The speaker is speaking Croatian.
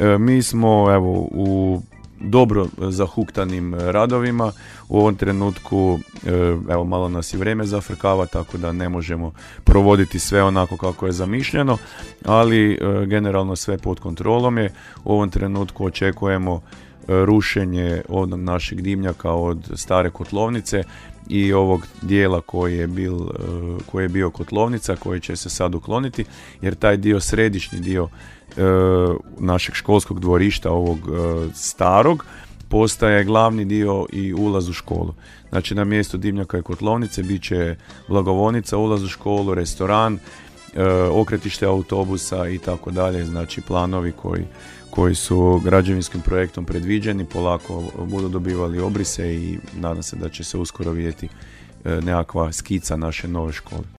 Mi smo evo u dobro zahuktanim radovima. U ovom trenutku evo malo nas i vrijeme zafrkava, tako da ne možemo provoditi sve onako kako je zamišljeno, ali generalno sve pod kontrolom je. U ovom trenutku očekujemo rušenje od našeg dimnjaka od stare kotlovnice i ovog dijela koji je bio kotlovnica, koji će se sad ukloniti, jer taj dio, središnji dio našeg školskog dvorišta, ovog starog, postaje glavni dio i ulaz u školu. Znači na mjestu dimnjaka i kotlovnice bit će blagovonica, ulaz u školu, restoran, okretište autobusa i tako dalje. Znači planovi koji su građevinskim projektom predviđeni polako budu dobivali obrise i nadam se da će se uskoro vidjeti nekakva skica naše nove škole.